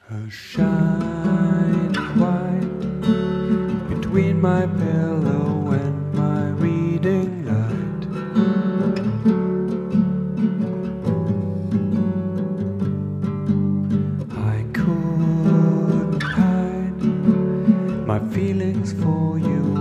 A shining white between my pillow and my reading light. I couldn't hide my feelings for you